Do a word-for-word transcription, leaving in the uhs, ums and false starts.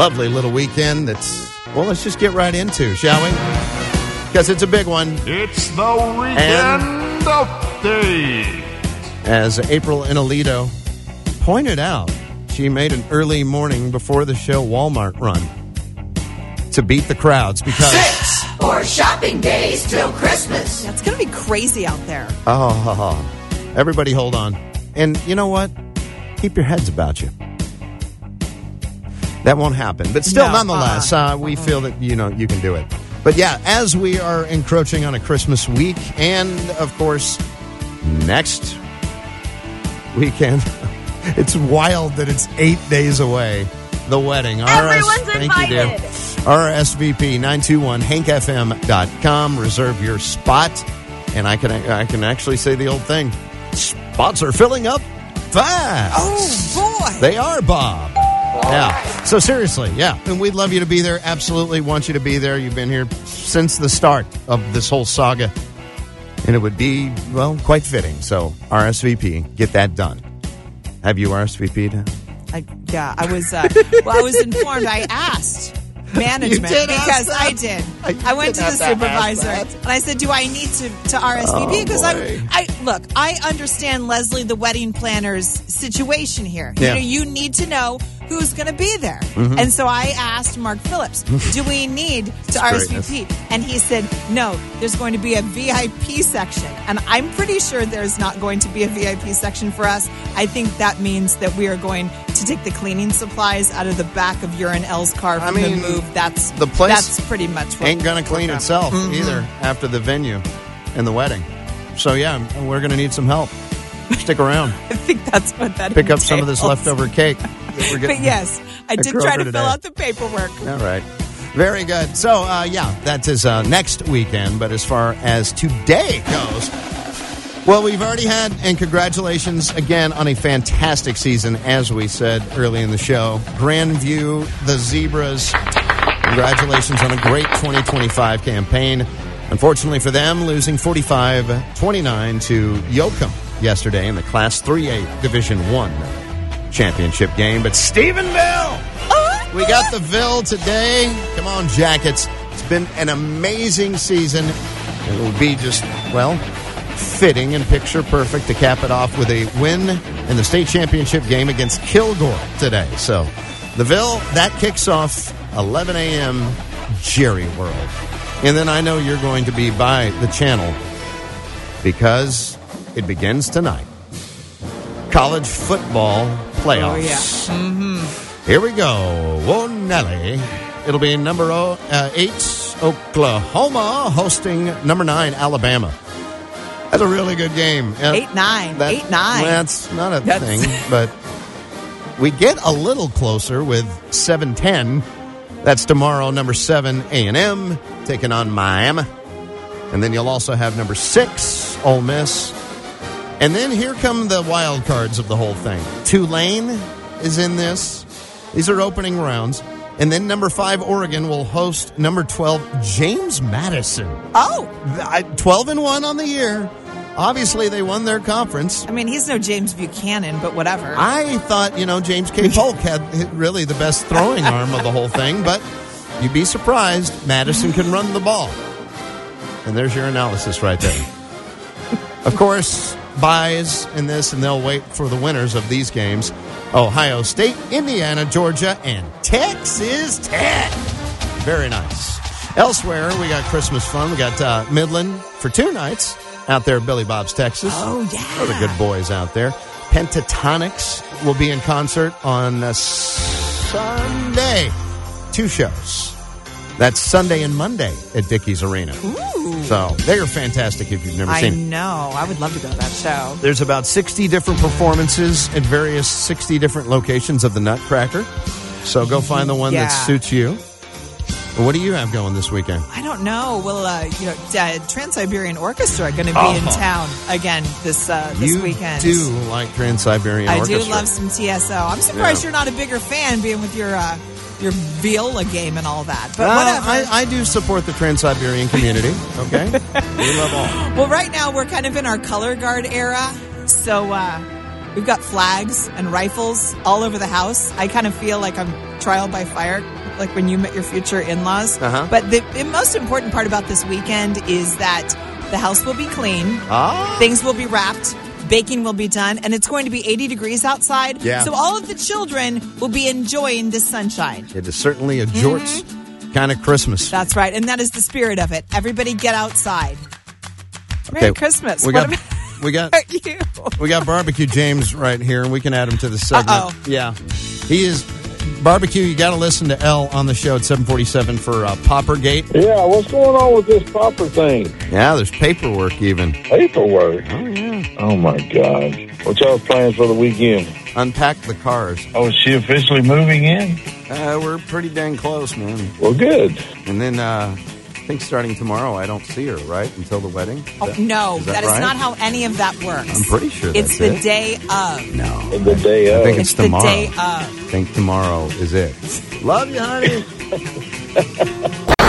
lovely little weekend that's, well, let's just get right into, shall we? Because it's a big one. It's the weekend update. As April Inolito pointed out, she made an early morning before the show Walmart run to beat the crowds because... Six more shopping days till Christmas. Yeah, it's going to be crazy out there. Oh, everybody hold on. And you know what? Keep your heads about you. That won't happen. But still, No, nonetheless, uh-uh. uh, we feel that, you know, you can do it. But yeah, as we are encroaching on a Christmas week, and of course, next weekend, it's wild that it's eight days away. The wedding. Everyone's Thank invited. you, dear. R S V P nine two one hank f m dot com. Reserve your spot. And I can I can actually say the old thing. Spots are filling up fast. Oh, boy. They are, Bob. Yeah. So seriously, yeah. And we'd love you to be there. Absolutely want you to be there. You've been here since the start of this whole saga. And it would be, well, quite fitting. So R S V P, get that done. Have you R S V P'd? I, yeah, I was. Uh, well, I was informed. I asked management You did ask because that? I did. I I, went did to the have to ask supervisor that. and I said, "Do I need to to R S V P?" Oh, Because I, boy. I look, I understand Leslie, the wedding planner's situation here. Yeah. You know, you need to know who's going to be there, Mm-hmm. and so I asked Mark Phillips, "Do we need to R S V P?" And he said, "No, there's going to be a V I P section," and I'm pretty sure there's not going to be a V I P section for us. I think that means that we are going to take the cleaning supplies out of the back of your and L's car from I mean, the move. That's the place That's pretty much what Ain't going to clean we're itself Mhm. either after the venue and the wedding. So, yeah, we're going to need some help. Stick around. I think that's what that Pick up some of this entails. leftover cake that we're getting. But yes, I at did Kroger try to today. fill out the paperwork. All right. Very good. So, uh, yeah, that is uh, next weekend. But as far as today goes, well, we've already had, and congratulations again on a fantastic season, as we said early in the show. Grandview, the Zebras, congratulations on a great twenty twenty-five campaign. Unfortunately for them, losing forty-five twenty-nine to Yoakum yesterday in the Class three A Division one championship game. But Stephenville! We got the Ville today. Come on, Jackets. It's been an amazing season. It will be just, well, fitting and picture perfect to cap it off with a win in the state championship game against Kilgore today. So, the Ville, that kicks off eleven a.m. Jerry World. And then I know you're going to be by the channel because it begins tonight. College football playoffs. Oh, yeah. Mm-hmm. Here we go. Whoa, Nelly. It'll be number oh, uh, eight, Oklahoma, hosting number nine, Alabama. That's a really good game. Uh, Eight nine. that- Eight nine. That's not a That's- thing, but we get a little closer with seven ten. That's tomorrow, number seven, A and M, taking on Miami. And then you'll also have number six, Ole Miss. And then here come the wild cards of the whole thing. Tulane is in this. These are opening rounds. And then number five, Oregon, will host number twelve, James Madison. Oh, twelve and one on the year. Obviously, they won their conference. I mean, he's no James Buchanan, but whatever. I thought, you know, James K. Polk had really the best throwing arm of the whole thing, but you'd be surprised. Madison can run the ball. And there's your analysis right there. Of course, buys in this, and they'll wait for the winners of these games. Ohio State, Indiana, Georgia, and Texas Tech. Very nice. Elsewhere, we got Christmas fun. We got uh, Midland for two nights out there at Billy Bob's, Texas. Oh, yeah. Those are good boys out there. Pentatonics will be in concert on uh, Sunday. Two shows. That's Sunday and Monday at Dickies Arena. Ooh. So they are fantastic if you've never I seen it. know. I would love to go to that show. There's about sixty different performances at various sixty different locations of the Nutcracker. So go find the one Yeah. that suits you. What do you have going this weekend? I don't know. Well, uh, you know, uh, Trans-Siberian Orchestra going to be Oh. in town again this uh, this you weekend. do like Trans-Siberian I Orchestra. do love some T S O. I'm surprised Yeah. you're not a bigger fan, being with your uh, your viola game and all that. But Uh, whatever. I, I do support the Trans-Siberian community, okay? We love all. Well, right now we're kind of in our color guard era, so uh, We've got flags and rifles all over the house. I kind of feel like I'm trial by fire, like when you met your future in-laws. Uh-huh. But the, the most important part about this weekend is that the house will be clean. Ah. Things will be wrapped. Baking will be done. And it's going to be eighty degrees outside. Yeah. So all of the children will be enjoying this sunshine. It is certainly a jorts Mm-hmm. kind of Christmas. That's right. And that is the spirit of it. Everybody get outside. Merry Okay, Christmas. We What got, about we got, you? we got Barbecue James right here, and we can add him to the segment. Uh-oh. Yeah. He is... Barbecue, you got to listen to L on the show at seven forty-seven for uh, Poppergate. Yeah, what's going on with this popper thing? Yeah, there's paperwork even. Paperwork? Oh, yeah. Oh, my God. What y'all's plans for the weekend? Unpack the cars. Oh, is she officially moving in? Uh, we're pretty dang close, man. Well, good. And then uh, I think starting tomorrow, I don't see her, right? Until the wedding? Oh, That- no, is that that is right? not how any of that works. I'm pretty sure It's that's the it. day of. No. The day I of. think it's, It's the tomorrow. day of. I think tomorrow is it. Love you, honey.